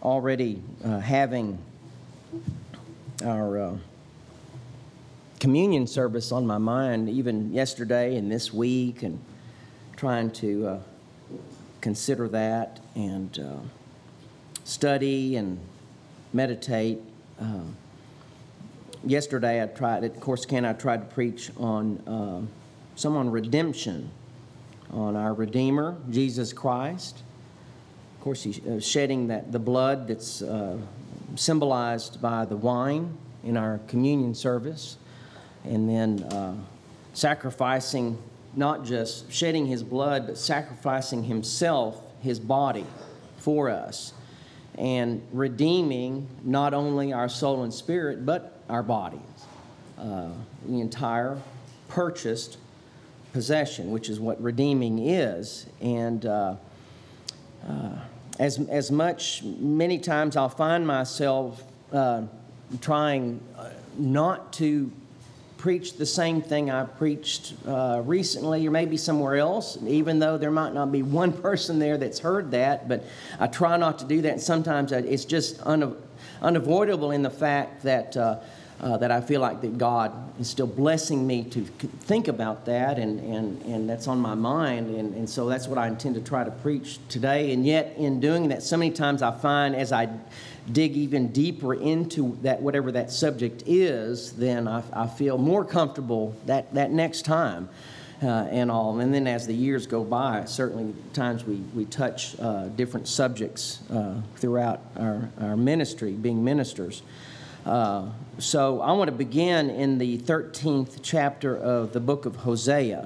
already having our communion service on my mind, even yesterday and this week, and trying to consider that and study and meditate. Yesterday I tried to preach on some on redemption, on our Redeemer, Jesus Christ. Of course, He's shedding the blood that's symbolized by the wine in our communion service, and then sacrificing, not just shedding His blood, but sacrificing Himself, His body, for us, and redeeming not only our soul and spirit, but our bodies, the entire purchased possession, which is what redeeming is. And many times I'll find myself trying not to preach the same thing I preached recently or maybe somewhere else, even though there might not be one person there that's heard that, but I try not to do that. And sometimes it's just unavoidable in the fact that I feel like that God is still blessing me to think about that, and that's on my mind, and so that's what I intend to try to preach today. And yet, in doing that, so many times I find as I dig even deeper into that, whatever that subject is, then I feel more comfortable that next time and all. And then as the years go by, certainly times we touch different subjects throughout our ministry, being ministers. So I want to begin in the 13th chapter of the book of Hosea.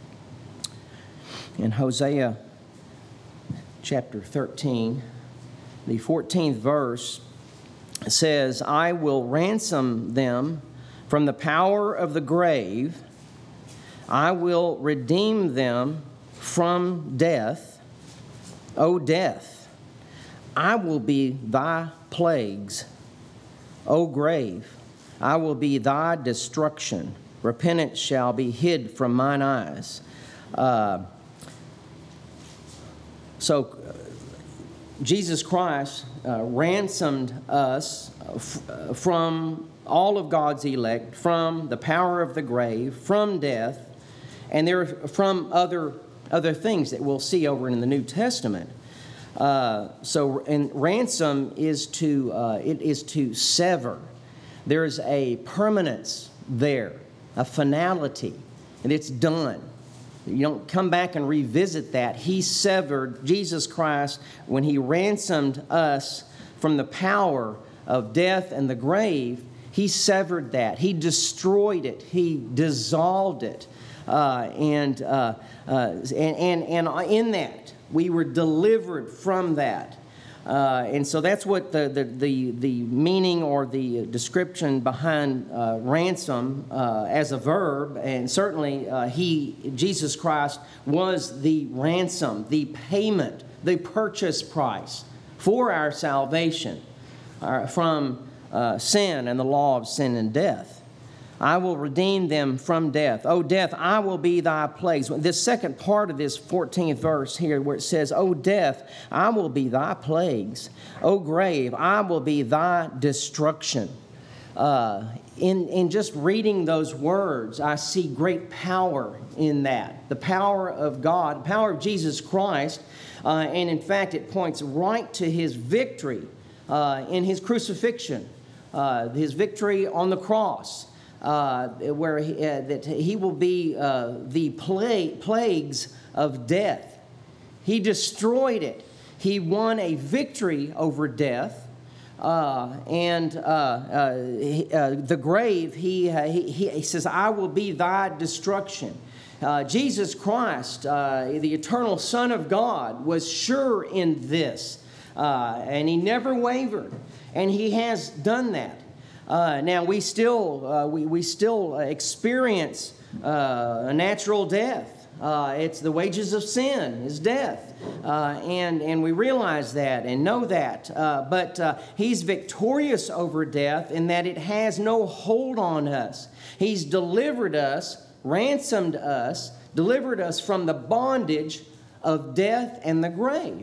In Hosea chapter 13, the 14th verse says, "I will ransom them from the power of the grave. I will redeem them from death. O death, I will be thy plagues. O grave, I will be thy destruction. Repentance shall be hid from mine eyes." So Jesus Christ ransomed us from all of God's elect, from the power of the grave, from death, and from other things that we'll see over in the New Testament. And ransom is to sever. There is a permanence there, a finality, and it's done. You don't come back and revisit that. He severed, Jesus Christ, when He ransomed us from the power of death and the grave, He severed that. He destroyed it. He dissolved it. And in that, we were delivered from that. And so that's what the meaning or the description behind ransom as a verb. And certainly Jesus Christ was the ransom, the payment, the purchase price for our salvation from sin and the law of sin and death. I will redeem them from death. O death, I will be thy plagues. This second part of this 14th verse here where it says, O death, I will be thy plagues. O grave, I will be thy destruction. In just reading those words, I see great power in that. The power of God, the power of Jesus Christ. And in fact, it points right to His victory in His crucifixion, His victory on the cross. Where he will be the plagues of death. He destroyed it. He won a victory over death, and the grave. He says, "I will be thy destruction." Jesus Christ, the eternal Son of God, was sure in this, and He never wavered, and He has done that. Now we still experience a natural death. It's the wages of sin is death, and we realize that and know that. But He's victorious over death in that it has no hold on us. He's delivered us, ransomed us, delivered us from the bondage of death and the grave.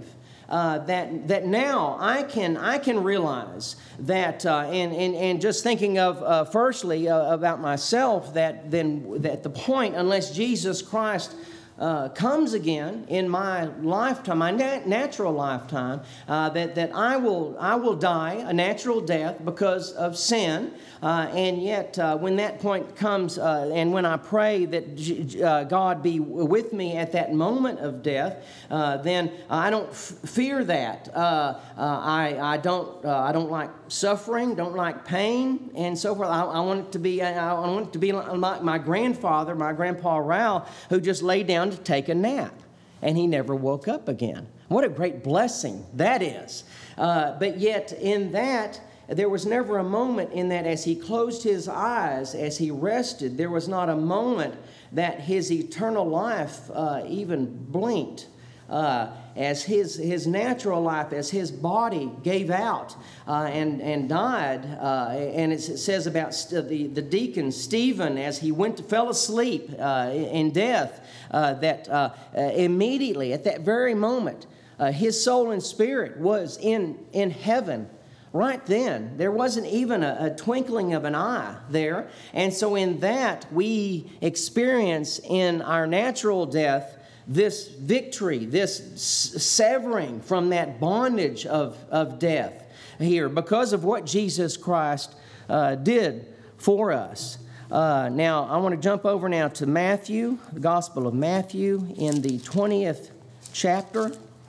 that now I can realize that, and just thinking of firstly about myself, that the point, unless Jesus Christ comes again in my lifetime, my natural lifetime, that I will die a natural death because of sin. And yet, when that point comes, and when I pray that God be with me at that moment of death, then I don't fear that. I don't like suffering, don't like pain, and so forth. I want it to be like my grandfather, my Grandpa Rao, who just laid down to take a nap, and he never woke up again. What a great blessing that is! But yet, in that, there was never a moment in that as he closed his eyes, as he rested, there was not a moment that his eternal life even blinked. As his natural life, as his body gave out and died, and it says about the deacon Stephen, as he fell asleep in death, that immediately at that very moment, his soul and spirit was in heaven. Right then, there wasn't even a twinkling of an eye there. And so in that, we experience in our natural death this victory, this severing from that bondage of death here because of what Jesus Christ did for us. Now, I want to jump over now to Matthew, the Gospel of Matthew, in the 20th chapter.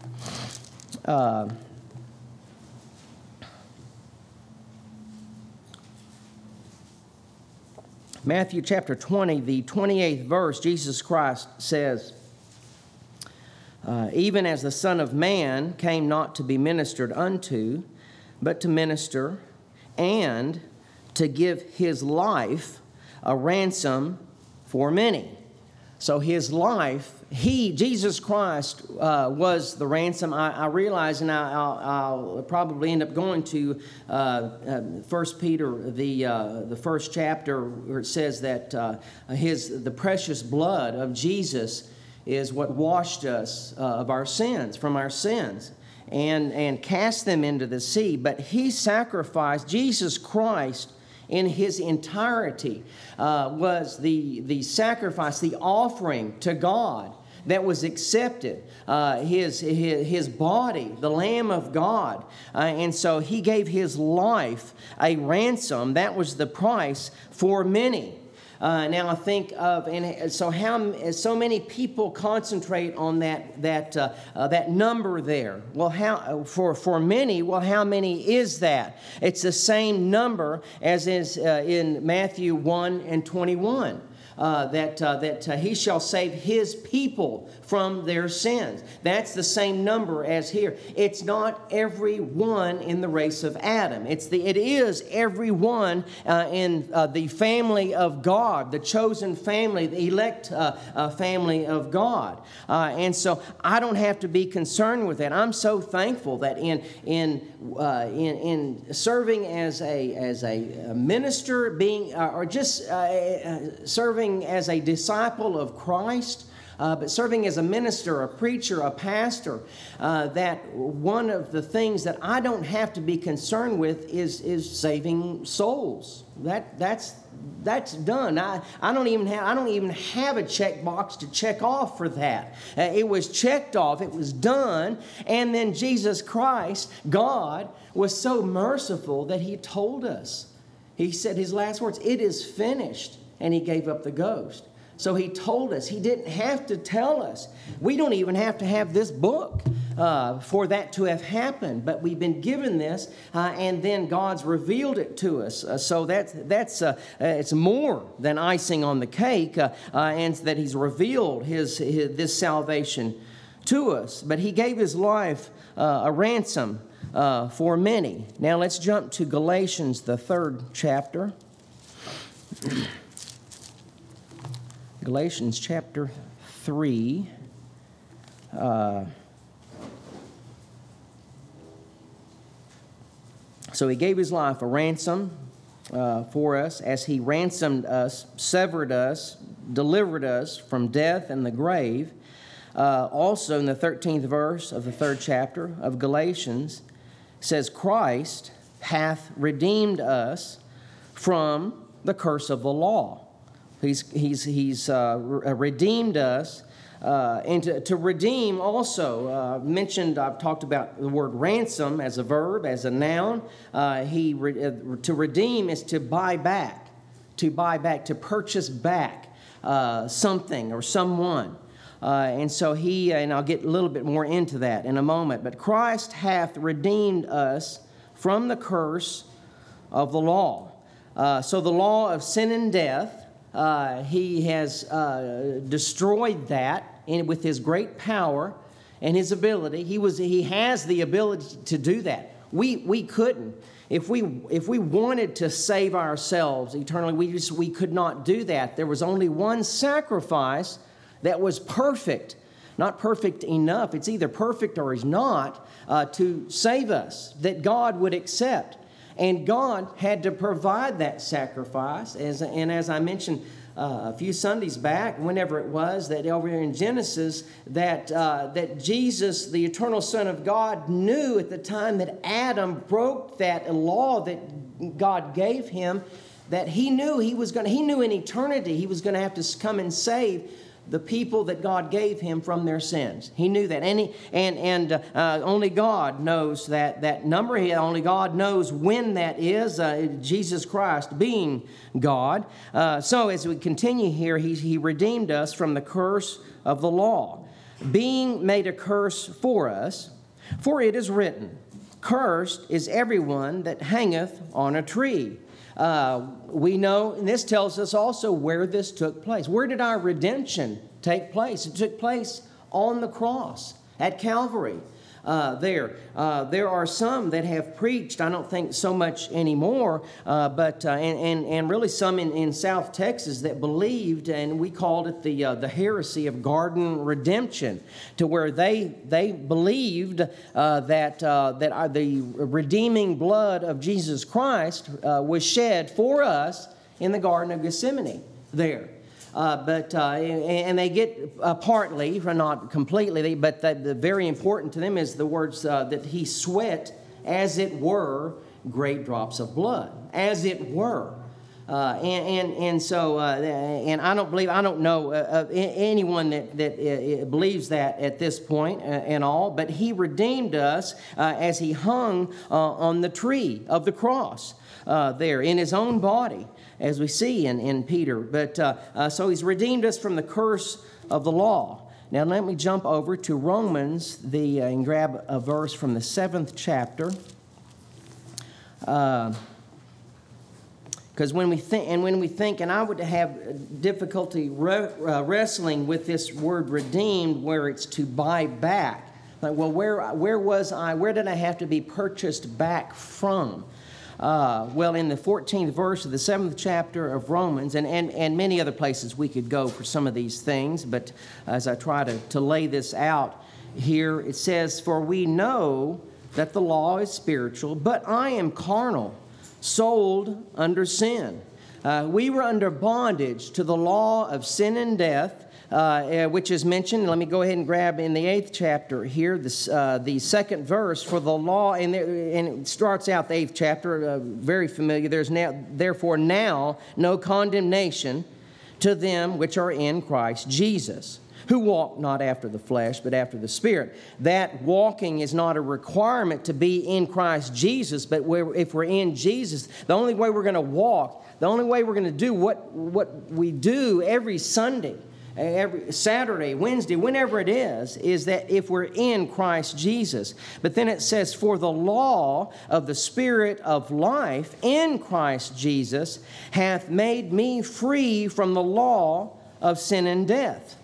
Matthew chapter 20, the 28th verse, Jesus Christ says, even as the Son of Man came not to be ministered unto, but to minister and to give his life a ransom for many. So his life, Jesus Christ, was the ransom. I realize, and I'll probably end up going to 1 Peter, the first chapter, where it says that the precious blood of Jesus is what washed us of our sins, from our sins, and cast them into the sea. But he sacrificed, Jesus Christ, in his entirety, was the sacrifice, the offering to God that was accepted, his body, the Lamb of God. And so he gave his life a ransom. That was the price for many. Now I think of, and so many people concentrate on that number there. Well, for many? Well, how many is that? It's the same number as is in Matthew 1 and 21. That he shall save his people from their sins. That's the same number as here. It's not every one in the race of Adam. It is every one in the family of God, the chosen family, the elect family of God. And so I don't have to be concerned with that. I'm so thankful that in serving as a minister, serving as a disciple of Christ, but serving as a minister, a preacher, a pastor, that one of the things that I don't have to be concerned with is saving souls. That's done. I don't even have a check box to check off for that. It was checked off. It was done. And then Jesus Christ, God, was so merciful that he told us. He said his last words, "It is finished." And he gave up the ghost. So he told us. He didn't have to tell us. We don't even have to have this book for that to have happened. But we've been given this, and then God's revealed it to us. So it's more than icing on the cake, and that he's revealed this salvation to us. But he gave his life a ransom for many. Now let's jump to Galatians, the 3rd chapter. Galatians chapter 3. So he gave his life a ransom for us, as he ransomed us, severed us, delivered us from death and the grave. Also in the 13th verse of the 3rd chapter of Galatians, says, Christ hath redeemed us from the curse of the law. He's redeemed us. And to redeem also, I've talked about the word ransom as a verb, as a noun. To redeem is to buy back, to purchase back something or someone. And so and I'll get a little bit more into that in a moment, but Christ hath redeemed us from the curse of the law. So the law of sin and death, He has destroyed that with His great power and His ability. He has the ability to do that. We couldn't. If we wanted to save ourselves eternally, we could not do that. There was only one sacrifice that was perfect. Not perfect enough. It's either perfect or is not to save us, that God would accept. And God had to provide that sacrifice. And as I mentioned a few Sundays back, whenever it was, that over here in Genesis, that Jesus, the eternal Son of God, knew at the time that Adam broke that law that God gave him, that he knew he knew in eternity he was going to have to come and save the people that God gave him from their sins. He knew that. And only God knows that number. Only God knows when that is, Jesus Christ being God. So as we continue here, He redeemed us from the curse of the law, being made a curse for us. For it is written, Cursed is everyone that hangeth on a tree. We know, and this tells us also where this took place. Where did our redemption take place? It took place on the cross at Calvary. There are some that have preached, I don't think so much anymore, but really some in South Texas that believed, and we called it the heresy of garden redemption, to where they believed that the redeeming blood of Jesus Christ was shed for us in the Garden of Gethsemane there. And they get partly, not completely, but the very important to them is the words that He sweat, as it were, great drops of blood, as it were. So I don't know anyone that believes that at this point and all, but He redeemed us as He hung on the tree of the cross there in His own body, as we see in Peter. But so He's redeemed us from the curse of the law. Now let me jump over to Romans and grab a verse from the 7th chapter. Because when we think, and I would have difficulty wrestling with this word redeemed, where it's to buy back. Like, well, where was I? Where did I have to be purchased back from? Well, in the 14th verse of the 7th chapter of Romans, and many other places we could go for some of these things, but as I try to lay this out here, it says, For we know that the law is spiritual, but I am carnal, sold under sin. We were under bondage to the law of sin and death, which is mentioned. Let me go ahead and grab in the 8th chapter here, the 2nd verse. For the law, and it starts out the 8th chapter, very familiar. There's therefore now no condemnation to them which are in Christ Jesus, who walk not after the flesh, but after the Spirit. That walking is not a requirement to be in Christ Jesus, but if we're in Jesus, the only way we're going to walk, the only way we're going to do what we do every Sunday, every Saturday, Wednesday, whenever it is that if we're in Christ Jesus. But then it says, For the law of the Spirit of life in Christ Jesus hath made me free from the law of sin and death.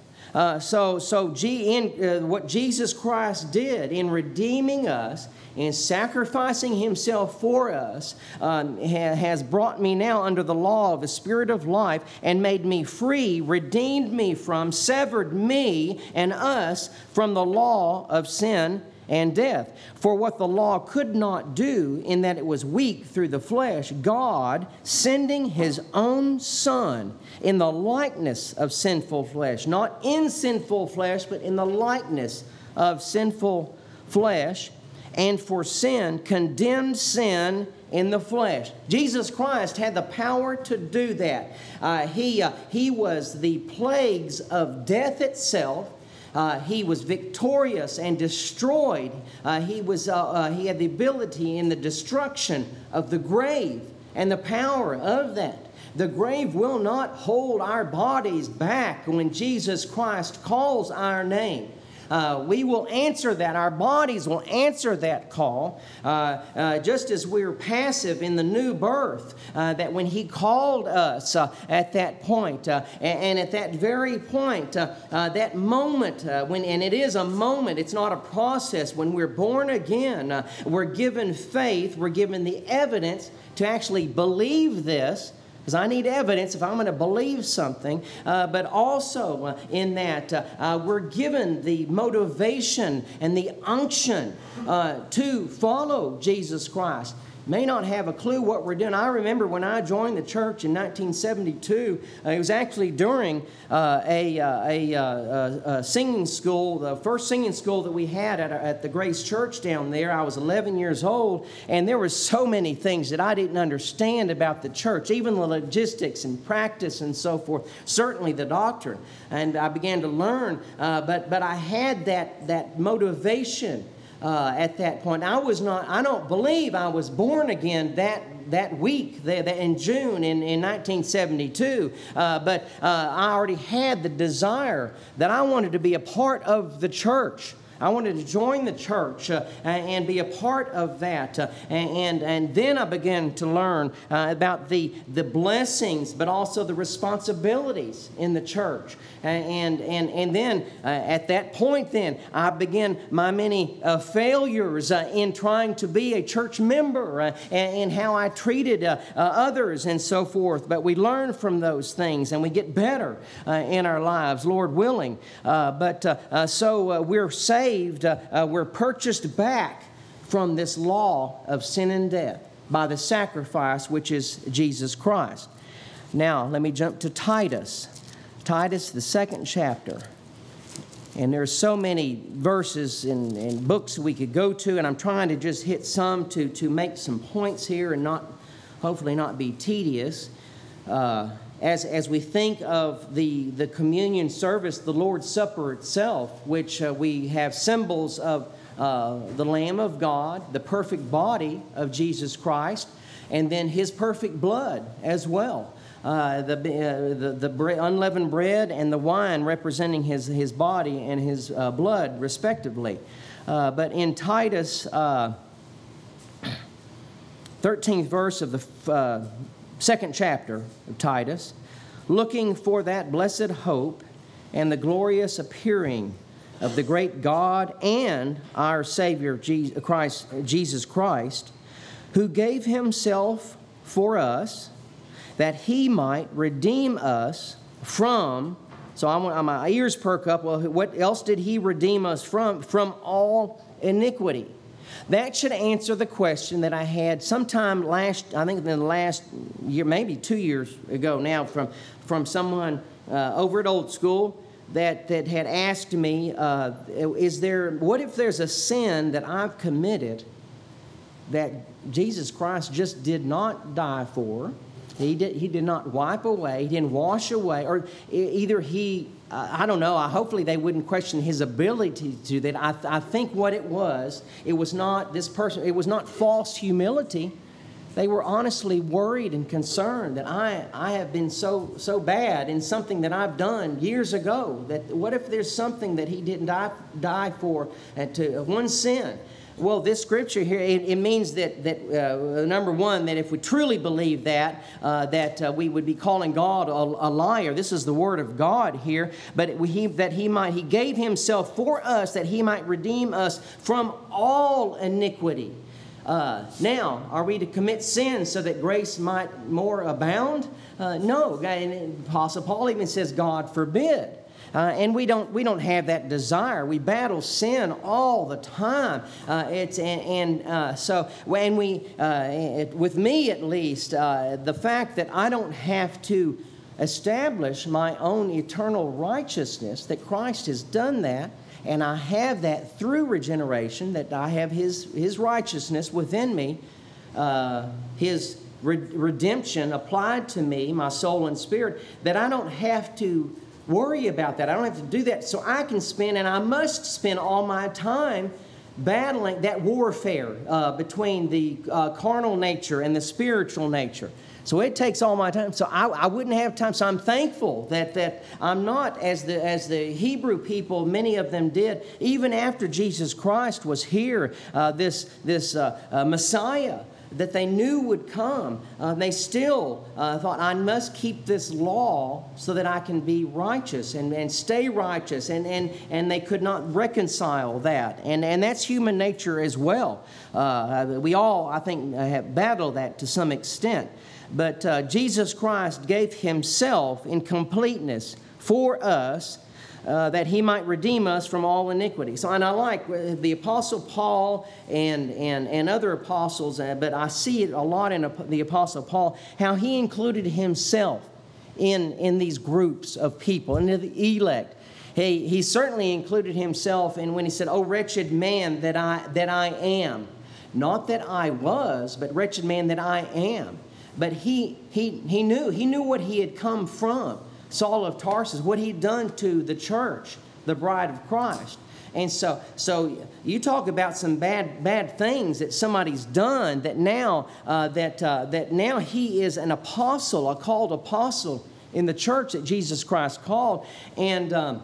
What Jesus Christ did in redeeming us, in sacrificing Himself for us, has brought me now under the law of the Spirit of life and made me free, redeemed me from, severed me and us from the law of sin and death. For what the law could not do, in that it was weak through the flesh, God, sending His own Son in the likeness of sinful flesh, not in sinful flesh, but in the likeness of sinful flesh, and for sin, condemned sin in the flesh. Jesus Christ had the power to do that. He was the plagues of death itself. He was victorious and destroyed. He had the ability in the destruction of the grave and the power of that. The grave will not hold our bodies back when Jesus Christ calls our name. We will answer that. Our bodies will answer that call. Just as we're passive in the new birth, that when He called us at that point, and at that very point, that moment, and it is a moment, it's not a process. When we're born again, we're given faith, we're given the evidence to actually believe this. Because I need evidence if I'm going to believe something. But also in that, we're given the motivation and the unction to follow Jesus Christ. May not have a clue what we're doing. I remember when I joined the church in 1972, it was actually during a singing school, the first singing school that we had at the Grace Church down there. I was 11 years old, and there were so many things that I didn't understand about the church, even the logistics and practice and so forth, certainly the doctrine. And I began to learn, but I had that motivation at that point. I don't believe I was born again that week, in June in 1972, but I already had the desire that I wanted to be a part of the church. I wanted to join the church and be a part of that. And then I began to learn about the blessings, but also the responsibilities in the church. And then at that point, then I began my many failures in trying to be a church member and how I treated others and so forth. But we learn from those things and we get better in our lives, Lord willing. So we're saved. We're purchased back from this law of sin and death by the sacrifice, which is Jesus Christ. Now, let me jump to Titus. Titus, the 2nd chapter. And there's so many verses and books we could go to, and I'm trying to just hit some to make some points here and hopefully not be tedious. As we think of the communion service, the Lord's Supper itself, which we have symbols of the Lamb of God, the perfect body of Jesus Christ, and then His perfect blood as well. The unleavened bread and the wine representing His body and His blood, respectively. But in Titus, 13th verse of the 2nd chapter of Titus, looking for that blessed hope and the glorious appearing of the great God and our Savior Jesus Christ, who gave Himself for us that He might redeem us from. So my ears perk up. Well, what else did He redeem us from? From all iniquity. That should answer the question that I had sometime I think in the last year, maybe 2 years ago now, from someone over at Old School that had asked me, what if there's a sin that I've committed that Jesus Christ just did not die for? He did not wipe away. He didn't wash away. Or either I don't know. Hopefully they wouldn't question His ability to do that. I think what it was not this person. It was not false humility. They were honestly worried and concerned that I have been so bad in something that I've done years ago. That what if there's something that He didn't die for to one sin? Well, this scripture here, it means that number one, that if we truly believe that we would be calling God a liar. This is the word of God here. But He gave Himself for us that He might redeem us from all iniquity. Now, are we to commit sin so that grace might more abound? No. And Apostle Paul even says, God forbid. And we don't have that desire. We battle sin all the time. With me at least, the fact that I don't have to establish my own eternal righteousness, that Christ has done that, and I have that through regeneration, that I have His righteousness within me, His redemption applied to me, my soul and spirit, that I don't have to worry about that. I don't have to do that. So I can spend, and I must spend all my time battling that warfare between the carnal nature and the spiritual nature. So it takes all my time. So I wouldn't have time. So I'm thankful that I'm not as the Hebrew people, many of them did, even after Jesus Christ was here, this Messiah that they knew would come. They still thought, I must keep this law so that I can be righteous and stay righteous. And they could not reconcile that. And that's human nature as well. We all, I think, have battled that to some extent. But Jesus Christ gave Himself in completeness for us, that He might redeem us from all iniquity. So, and I like the Apostle Paul and other apostles, but I see it a lot in the Apostle Paul, how he included himself in these groups of people, in the elect. He certainly included himself in when he said, "Oh, wretched man that I am." Not that I was, but wretched man that I am. But he knew what he had come from, Saul of Tarsus, what he'd done to the church, the bride of Christ. And so you talk about some bad things that somebody's done, that now now he is an apostle, a called apostle in the church that Jesus Christ called. And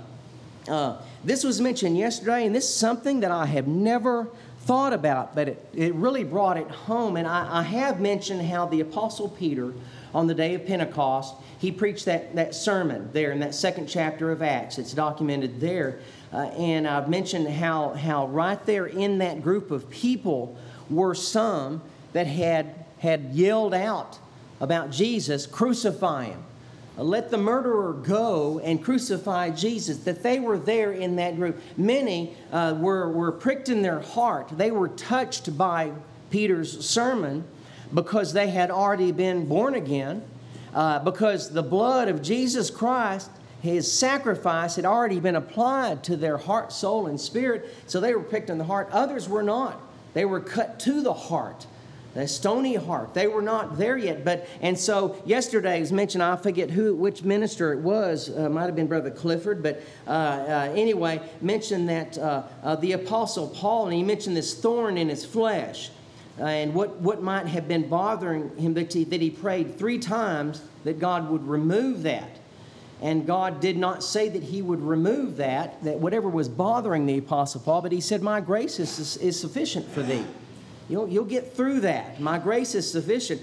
this was mentioned yesterday, and this is something that I have never thought about, but it really brought it home. And I have mentioned how the Apostle Peter, on the day of Pentecost, he preached that sermon there in that second chapter of Acts. It's documented there. And I've mentioned how right there in that group of people were some that had yelled out about Jesus, "Crucify Him. Let the murderer go and crucify Jesus," that they were there in that group. Many were pricked in their heart. They were touched by Peter's sermon because they had already been born again, because the blood of Jesus Christ, His sacrifice, had already been applied to their heart, soul, and spirit. So they were pricked in the heart. Others were not. They were cut to the heart. The stony heart. They were not there yet. And so yesterday, as mentioned, I forget which minister it was. Might have been Brother Clifford. But anyway, mentioned that the Apostle Paul, and he mentioned this thorn in his flesh. And what might have been bothering him, that he prayed 3 times that God would remove that. And God did not say that He would remove that whatever was bothering the Apostle Paul, but He said, "My grace is sufficient for thee. You'll get through that. My grace is sufficient."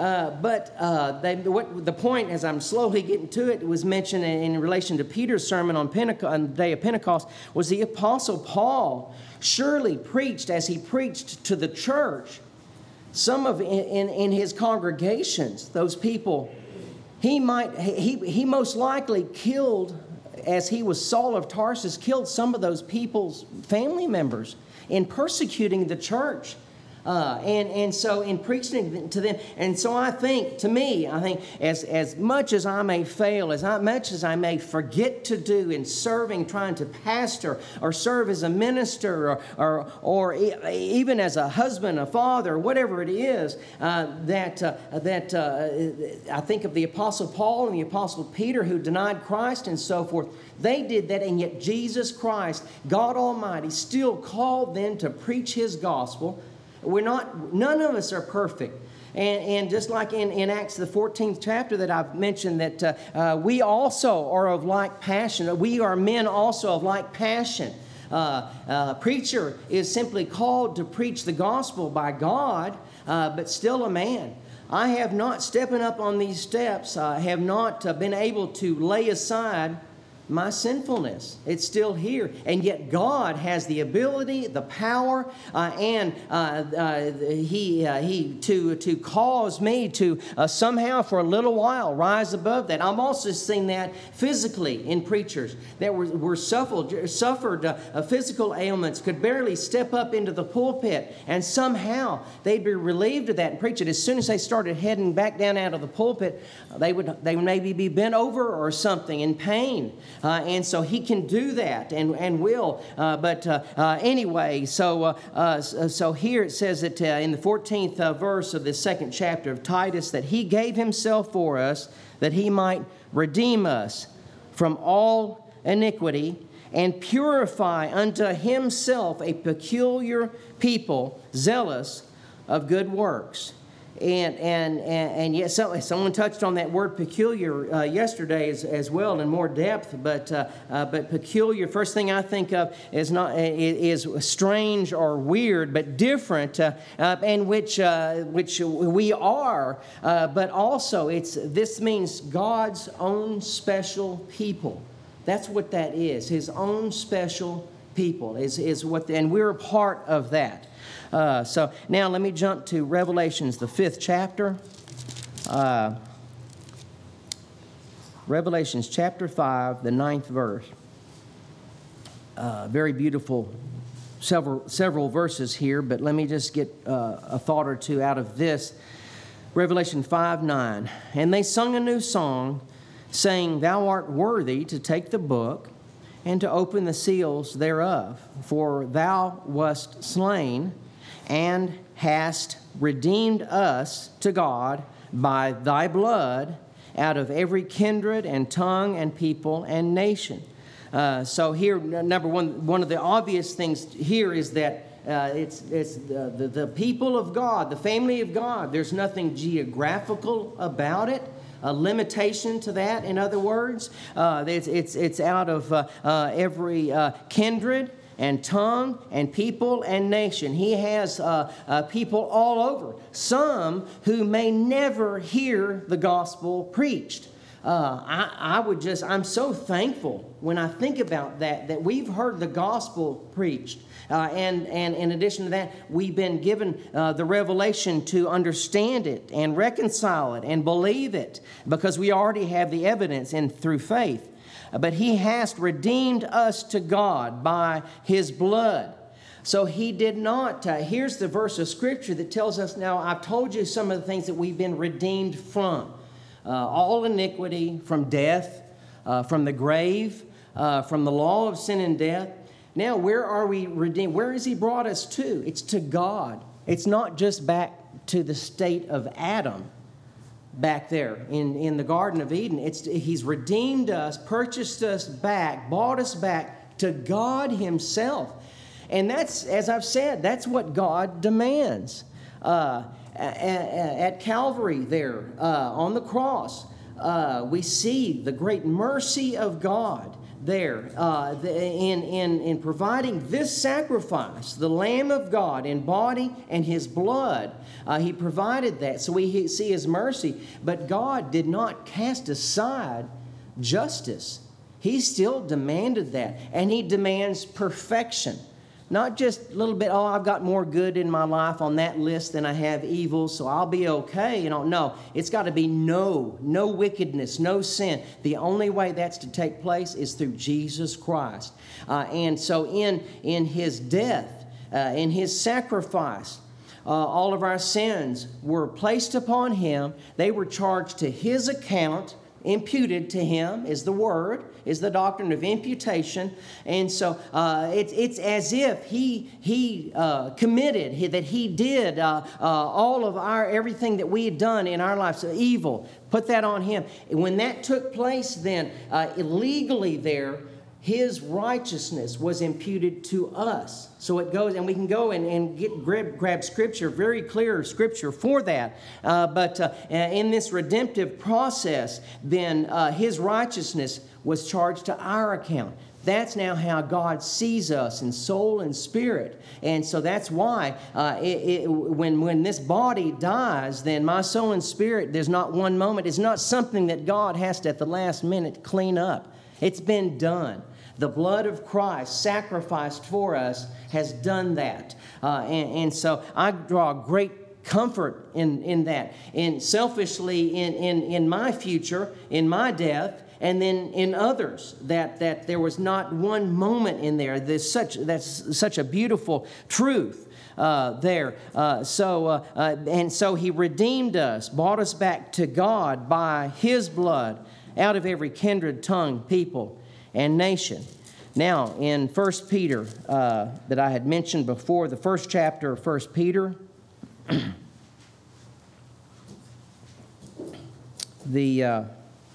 The point, as I'm slowly getting to it, was mentioned in relation to Peter's sermon on the day of Pentecost, was the Apostle Paul surely preached, as he preached to the church, some of in his congregations, those people, he most likely killed, as he was Saul of Tarsus, killed some of those people's family members in persecuting the church. And so in preaching to them, and so I think as much as I may fail, as much as I may forget to do in serving, trying to pastor or serve as a minister or even as a husband, a father, whatever it is, I think of the Apostle Paul and the Apostle Peter, who denied Christ and so forth. They did that, and yet Jesus Christ, God Almighty, still called them to preach His gospel. None of us are perfect. And just like in Acts, the 14th chapter that I've mentioned, that we also are of like passion. We are men also of like passion. Preacher is simply called to preach the gospel by God, but still a man. I have not, stepping up on these steps, have not been able to lay aside my sinfulness. It's still here. And yet God has the ability, the power, to cause me to somehow for a little while rise above that. I'm also seeing that physically in preachers that were suffered physical ailments, could barely step up into the pulpit, and somehow they'd be relieved of that and preach it. As soon as they started heading back down out of the pulpit, they would maybe be bent over or something in pain. And so He can do that and will. Anyway, so here it says that in the 14th verse of the 2nd chapter of Titus, that He gave Himself for us, that He might redeem us from all iniquity and purify unto Himself a peculiar people, zealous of good works. And yes, someone touched on that word peculiar yesterday as well in more depth. But peculiar, first thing I think of is strange or weird, but different, and which we are. But also, this means God's own special people. That's what that is. His own special people is what, and we're a part of that. So now let me jump to Revelations, the 5th chapter. Revelations chapter 5, the 9th verse. Very beautiful, several verses here, but let me just get a thought or two out of this. Revelation 5:9. And they sung a new song, saying, Thou art worthy to take the book and to open the seals thereof. For thou wast slain and hast redeemed us to God by thy blood out of every kindred and tongue and people and nation. So here, number one of the obvious things here is that it's the people of God, the family of God. There's nothing geographical about it. A limitation to that, in other words. It's out of every kindred and tongue and people and nation. He has people all over. Some who may never hear the gospel preached. I'm so thankful when I think about that we've heard the gospel preached. And in addition to that, we've been given the revelation to understand it and reconcile it and believe it, because we already have the evidence through faith. But He has redeemed us to God by His blood. So He did not, here's the verse of Scripture that tells us, now I've told you some of the things that we've been redeemed from. All iniquity, from death, from the grave, from the law of sin and death. Now, where are we redeemed? Where has He brought us to? It's to God. It's not just back to the state of Adam back there in the Garden of Eden. He's redeemed us, purchased us back, bought us back to God Himself. And that's, as I've said, that's what God demands. At Calvary there, on the cross, we see the great mercy of God there in providing this sacrifice, the Lamb of God in body and His blood. He provided that, so we see His mercy. But God did not cast aside justice. He still demanded that, and He demands perfection. Not just a little bit, I've got more good in my life on that list than I have evil, so I'll be okay. No, it's got to be no wickedness, no sin. The only way that's to take place is through Jesus Christ. And so in His death, in His sacrifice, all of our sins were placed upon Him. They were charged to His account. Imputed to Him is the word, is the doctrine of imputation. And so it's as if He committed, that He did all of everything that we had done in our lives, evil, put that on Him. When that took place then, illegally there, His righteousness was imputed to us. So it goes, and we can go and grab Scripture, very clear Scripture for that. But in this redemptive process, then His righteousness was charged to our account. That's now how God sees us in soul and spirit. And so that's why when this body dies, then my soul and spirit, there's not one moment. It's not something that God has to, at the last minute, clean up. It's been done. The blood of Christ sacrificed for us has done that. And so I draw great comfort in that. And selfishly in my future, in my death, and then in others, that there was not one moment in there. That's such a beautiful truth there. And so He redeemed us, brought us back to God by His blood out of every kindred, tongue, people, and nation. Now, in 1 Peter that I had mentioned before, the first chapter of 1 Peter, the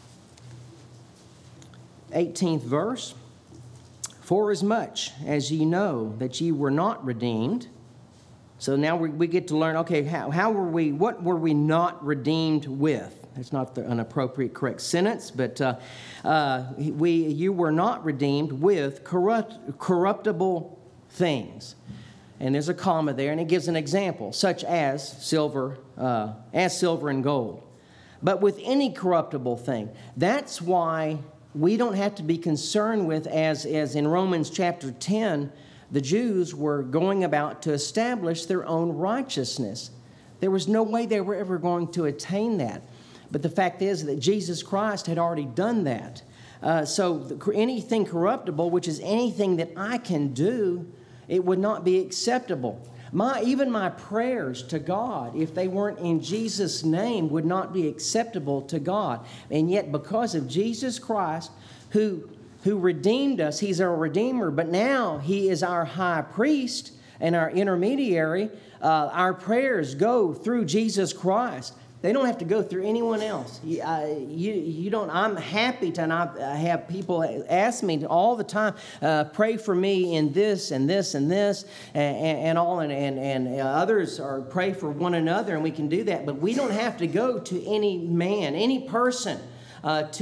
18th verse, "Forasmuch as ye know that ye were not redeemed." So now we get to learn, okay, how were we, what were we not redeemed with? That's not an appropriate, correct sentence, but you were not redeemed with corruptible things. And there's a comma there, and it gives an example, such as silver and gold. But with any corruptible thing. That's why we don't have to be concerned with, as in Romans chapter 10, the Jews were going about to establish their own righteousness. There was no way they were ever going to attain that. But the fact is that Jesus Christ had already done that. So anything corruptible, which is anything that I can do, it would not be acceptable. Even my prayers to God, if they weren't in Jesus' name, would not be acceptable to God. And yet because of Jesus Christ, who redeemed us, He's our Redeemer, but now He is our high priest and our intermediary, our prayers go through Jesus Christ. They don't have to go through anyone else. You don't. I'm happy to, and I have people ask me all the time, pray for me in this and this and this and all, and others are pray for one another, and we can do that. But we don't have to go to any man, any person, as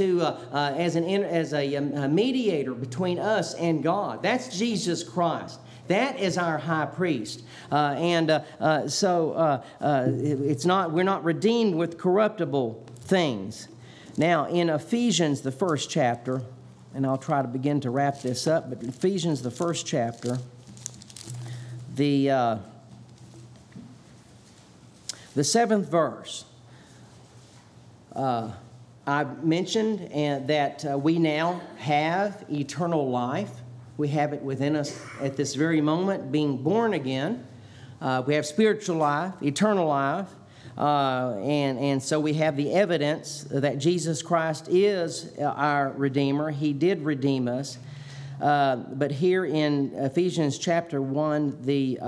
a mediator between us and God. That's Jesus Christ. That is our high priest. It's not, we're not redeemed with corruptible things. Now, in Ephesians, the first chapter, and I'll try to begin to wrap this up, but Ephesians, the first chapter, the 7th verse, I mentioned that we now have eternal life. We have it within us at this very moment, being born again. We have spiritual life, eternal life, and so we have the evidence that Jesus Christ is our Redeemer. He did redeem us. But here in Ephesians chapter 1, the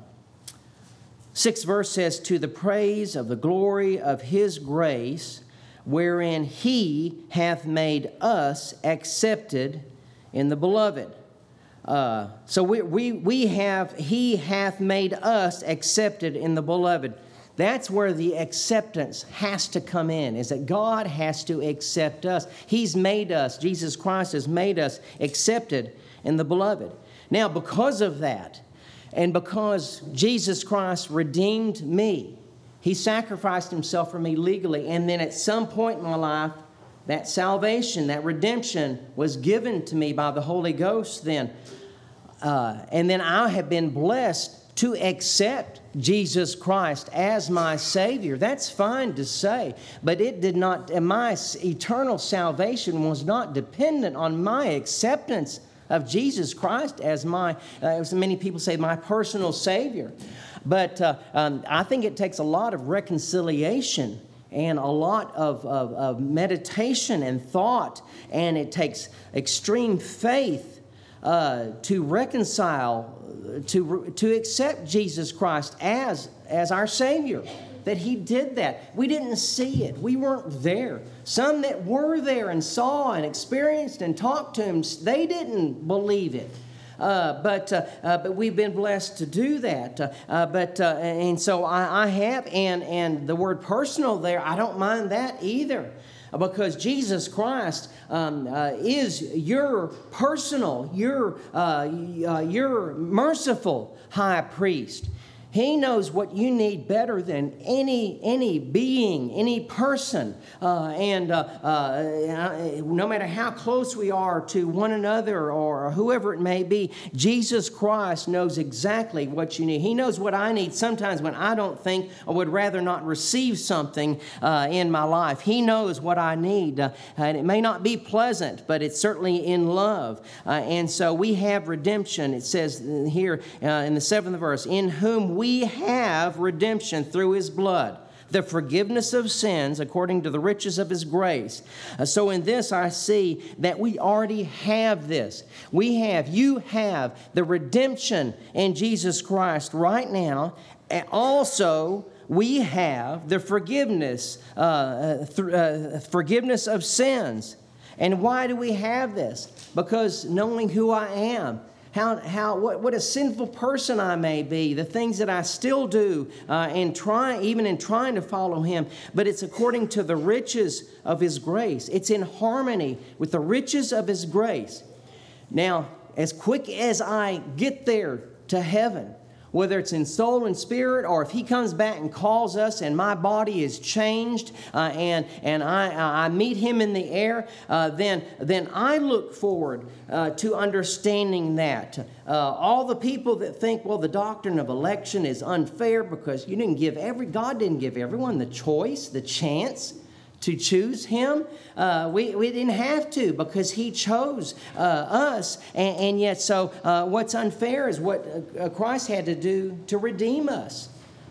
6th verse says, "To the praise of the glory of His grace, wherein He hath made us accepted in the Beloved." So He hath made us accepted in the Beloved. That's where the acceptance has to come in, is that God has to accept us. He's made us, Jesus Christ has made us accepted in the Beloved. Now, because of that, and because Jesus Christ redeemed me, He sacrificed Himself for me legally, and then at some point in my life, that salvation, that redemption was given to me by the Holy Ghost then. And then I have been blessed to accept Jesus Christ as my Savior. That's fine to say, but it did not, my eternal salvation was not dependent on my acceptance of Jesus Christ as my, as many people say, my personal Savior. But I think it takes a lot of reconciliation and a lot of meditation and thought, and it takes extreme faith to reconcile, to accept Jesus Christ as our Savior. That He did that. We didn't see it. We weren't there. Some that were there and saw and experienced and talked to Him, they didn't believe it. But we've been blessed to do that. And so I have, and the word personal there, I don't mind that either. Because Jesus Christ is your personal, your merciful high priest. He knows what you need better than any being, any person. No matter how close we are to one another or whoever it may be, Jesus Christ knows exactly what you need. He knows what I need sometimes when I don't think or would rather not receive something in my life. He knows what I need. And it may not be pleasant, but it's certainly in love. And so we have redemption. It says here in the 7th verse, in whom we have redemption through His blood, the forgiveness of sins according to the riches of His grace. So in this I see that we already have this. You have the redemption in Jesus Christ right now, and also we have the forgiveness of sins. And why do we have this? Because knowing who I am, what a sinful person I may be, the things that I still do, even in trying to follow Him, but it's according to the riches of His grace. It's in harmony with the riches of His grace. Now, as quick as I get there to heaven, whether it's in soul and spirit, or if He comes back and calls us and my body is changed and I meet Him in the air, then I look forward to understanding that. All the people that think, well, the doctrine of election is unfair because God didn't give everyone the choice, the chance to choose Him. We didn't have to, because He chose us. And yet, so what's unfair is what Christ had to do to redeem us.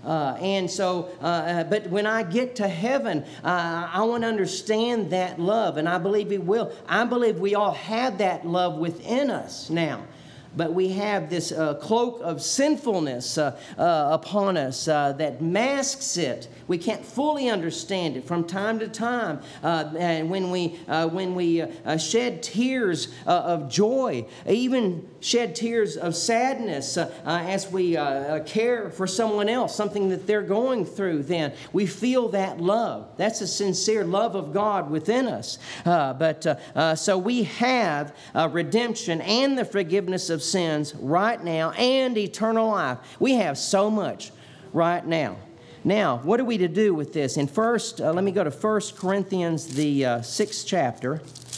But when I get to heaven, I want to understand that love, and I believe we will. I believe we all have that love within us now. But we have this cloak of sinfulness upon us that masks it. We can't fully understand it from time to time. And when we shed tears of joy, even shed tears of sadness as we care for someone else, something that they're going through, then we feel that love. That's a sincere love of God within us. So we have redemption and the forgiveness of sins right now and eternal life. We have so much right now. Now, what are we to do with this? Let me go to 1 Corinthians, the 6th chapter.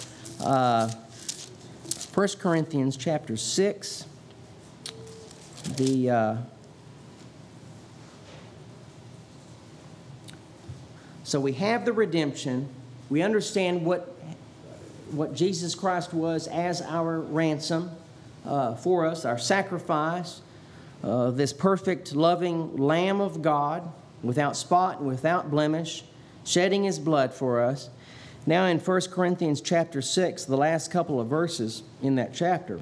1 Corinthians chapter 6. So we have the redemption. We understand what Jesus Christ was as our ransom for us, our sacrifice, this perfect, loving Lamb of God, without spot and without blemish, shedding His blood for us. Now in 1 Corinthians chapter 6, the last couple of verses in that chapter,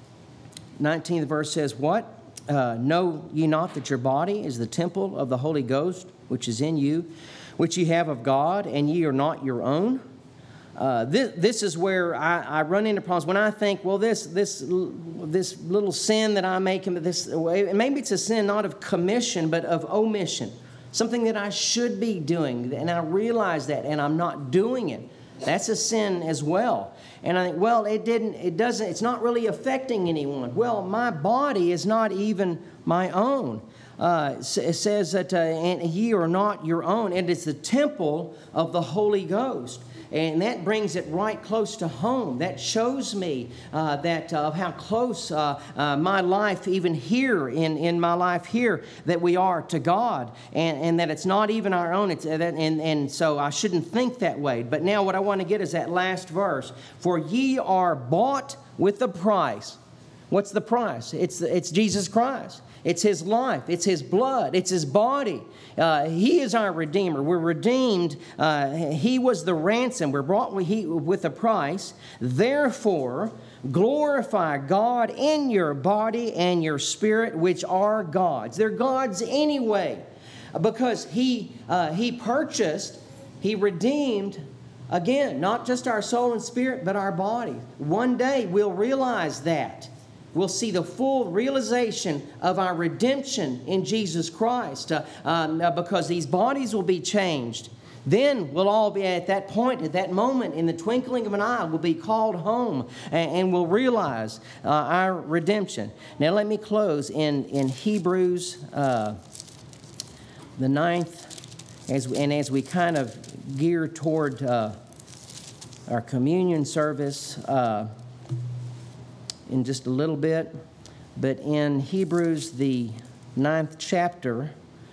19th verse says, what? Know ye not that your body is the temple of the Holy Ghost, which is in you, which ye have of God, and ye are not your own? This is where I run into problems. When I think, well, this little sin that I make, maybe it's a sin not of commission, but of omission. Something that I should be doing, and I realize that, and I'm not doing it. That's a sin as well. And I think, well, it's not really affecting anyone. Well, my body is not even my own. It says that and ye are not your own, and it's the temple of the Holy Ghost. And that brings it right close to home. That shows me of how close my life, even here in my life here, that we are to God, and that it's not even our own. And so I shouldn't think that way. But now what I want to get is that last verse: "For ye are bought with a price." What's the price? It's Jesus Christ. It's His life. It's His blood. It's His body. He is our Redeemer. We're redeemed. He was the ransom. We're brought with a price. Therefore, glorify God in your body and your spirit, which are God's. They're God's anyway, because He purchased, He redeemed, again, not just our soul and spirit, but our body. One day we'll realize that. We'll see the full realization of our redemption in Jesus Christ because these bodies will be changed. Then we'll all be at that point, at that moment, in the twinkling of an eye, we'll be called home and we'll realize our redemption. Now let me close in Hebrews, the 9th, as we kind of gear toward our communion service in just a little bit. But in Hebrews, the 9th chapter,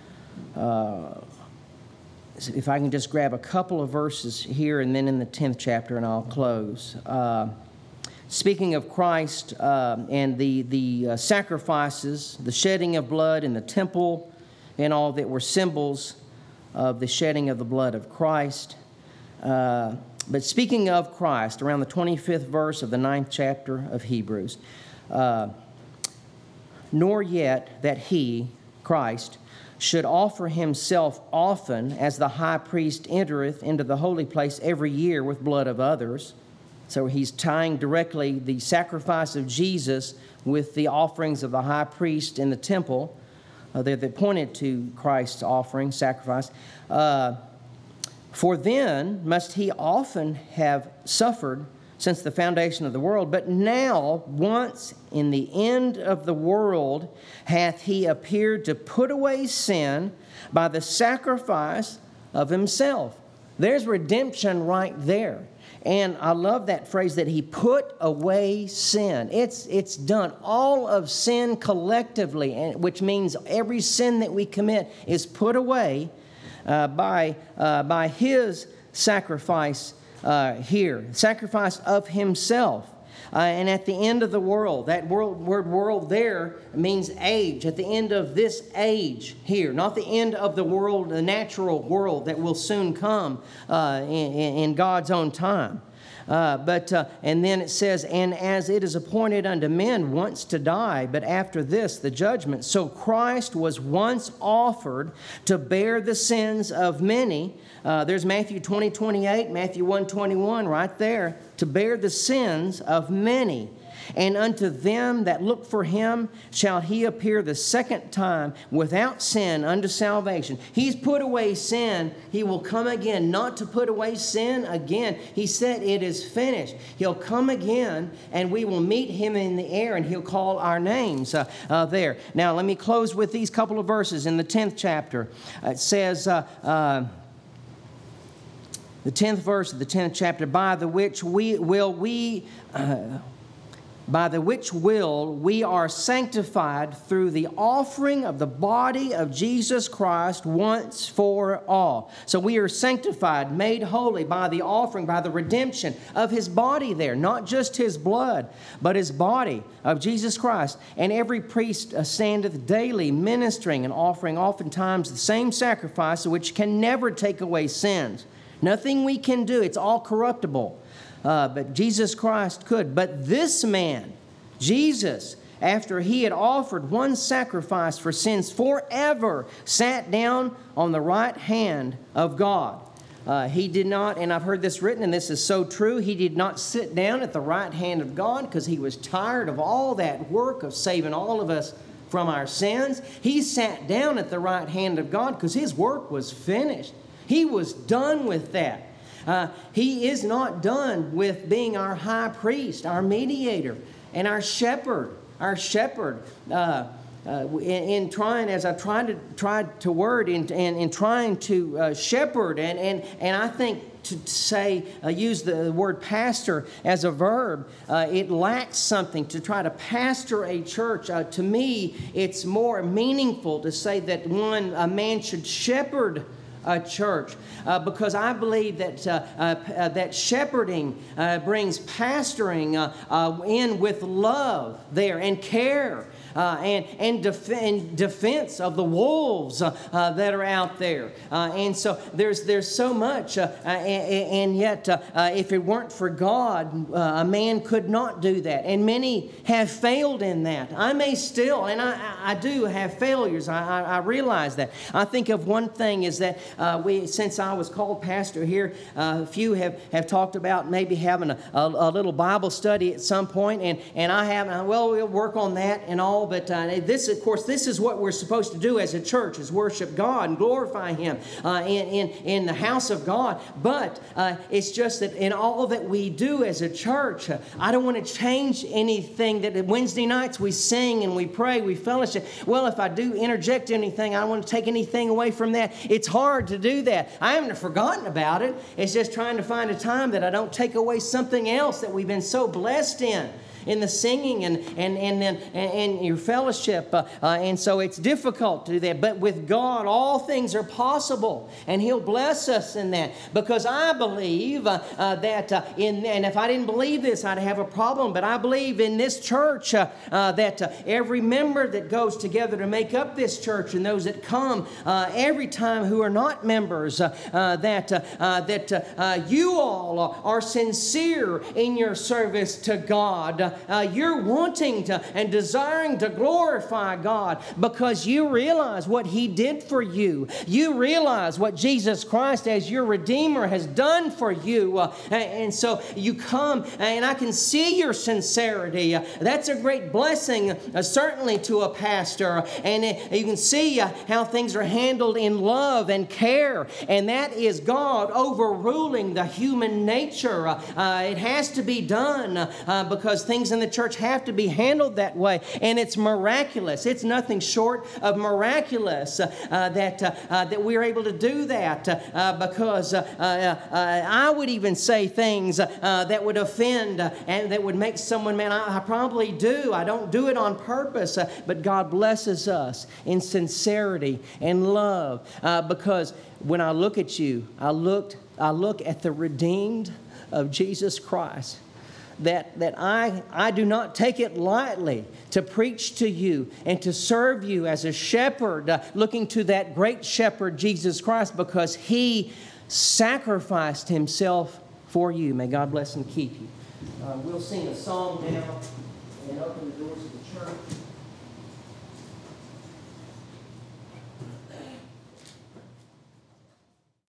if I can just grab a couple of verses here and then in the 10th chapter, and I'll close. Speaking of Christ and the sacrifices, the shedding of blood in the temple, and all that were symbols of the shedding of the blood of Christ. But speaking of Christ, around the 25th verse of the 9th chapter of Hebrews, nor yet that he, Christ, should offer himself often, as the high priest entereth into the holy place every year with blood of others. So he's tying directly the sacrifice of Jesus with the offerings of the high priest in the temple. They pointed to Christ's offering, sacrifice. For then must he often have suffered since the foundation of the world, but now, once in the end of the world, hath he appeared to put away sin by the sacrifice of himself. There's redemption right there. And I love that phrase that he put away sin. It's done. All of sin collectively, which means every sin that we commit is put away by his sacrifice here, sacrifice of himself. And at the end of the world, that word world there means age. At the end of this age here, not the end of the world, the natural world that will soon come in God's own time. And then it says, and as it is appointed unto men once to die, but after this the judgment. So Christ was once offered to bear the sins of many. There's Matthew 20:28, Matthew 1:21 right there. To bear the sins of many. And unto them that look for him shall he appear the second time without sin unto salvation. He's put away sin. He will come again, not to put away sin again. He said it is finished. He'll come again and we will meet him in the air and he'll call our names there. Now let me close with these couple of verses in the 10th chapter. It says... the 10th verse of the 10th chapter, by the which we are sanctified through the offering of the body of Jesus Christ once for all. So we are sanctified, made holy by the offering, by the redemption of his body there, not just his blood, but his body of Jesus Christ. And every priest standeth daily ministering and offering oftentimes the same sacrifice, which can never take away sins. Nothing we can do. It's all corruptible. But Jesus Christ could. But this man, Jesus, after he had offered one sacrifice for sins forever, sat down on the right hand of God. He did not, and I've heard this written, and this is so true, he did not sit down at the right hand of God because he was tired of all that work of saving all of us from our sins. He sat down at the right hand of God because his work was finished. He was done with that. He is not done with being our high priest, our mediator, and our shepherd. Our shepherd, in trying, as I tried to word, in trying to shepherd, and I think to say, use the word pastor as a verb, it lacks something to try to pastor a church. To me, it's more meaningful to say that a man should shepherd a church, because I believe that that shepherding brings pastoring in with love there and care and defense of the wolves that are out there. And so there's so much, and yet if it weren't for God, a man could not do that. And many have failed in that. I may still, and I do have failures. I realize that. I think of one thing is that since I was called pastor here, a few have talked about maybe having a little Bible study at some point, and I haven't. Well, we'll work on that and all. all, but this is what we're supposed to do as a church, is worship God and glorify Him in the house of God. But it's just that in all that we do as a church, I don't want to change anything. That Wednesday nights we sing and we pray, we fellowship. Well, if I do interject anything, I don't want to take anything away from that. It's hard to do that. I haven't forgotten about it. It's just trying to find a time that I don't take away something else that we've been so blessed in the singing and your fellowship. And so it's difficult to do that. But with God, all things are possible. And He'll bless us in that. Because I believe and if I didn't believe this, I'd have a problem. But I believe in this church that every member that goes together to make up this church, and those that come every time who are not members, that you all are sincere in your service to God. You're wanting to and desiring to glorify God because you realize what He did for you. You realize what Jesus Christ as your Redeemer has done for you. And so you come, and I can see your sincerity. That's a great blessing, certainly to a pastor. And you can see how things are handled in love and care. And that is God overruling the human nature. It has to be done because things in the church have to be handled that way, and it's miraculous. It's nothing short of miraculous that we're able to do that because I would even say things that would offend and that would make someone, man, I probably do. I don't do it on purpose, but God blesses us in sincerity and love because when I look at you, I look at the redeemed of Jesus Christ. That I do not take it lightly to preach to you and to serve you as a shepherd, looking to that great shepherd, Jesus Christ, because He sacrificed Himself for you. May God bless and keep you. We'll sing a song now and open the doors of the church.